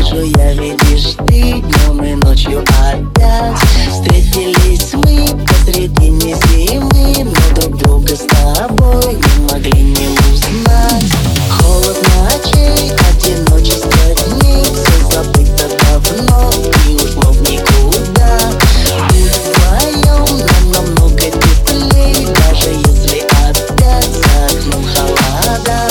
вижу я, видишь ты, днем и ночью опять. Встретились мы посредине зимы, но друг друга с тобой не могли не узнать. Холод ночей, одиночество дней, все забыто давно и ушло в никуда. Быть вдвоем нам намного теплей, даже если опять за окном холода.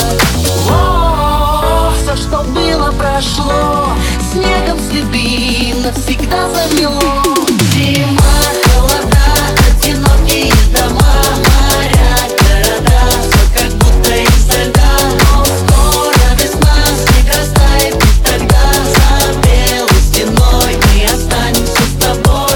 О, все, что было, прошло, снегом следы навсегда замело. Зима, холода, одинокие дома, моря, города, все как будто из-за льда. Но скоро весна, снег растает, и тогда за белой стеной мы останемся с тобой.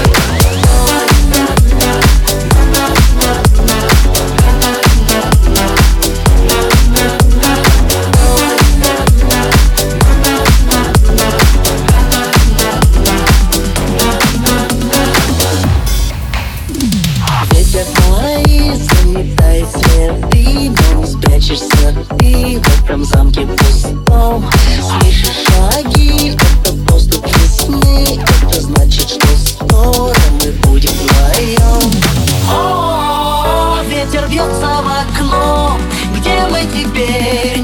Ветер твои заметает следы, но не спрячешься ты в этом замке пустом. Слышишь шаги, это воздух весны, это значит, что скоро мы будем вдвоем. О, ветер бьется в окно, где мы теперь?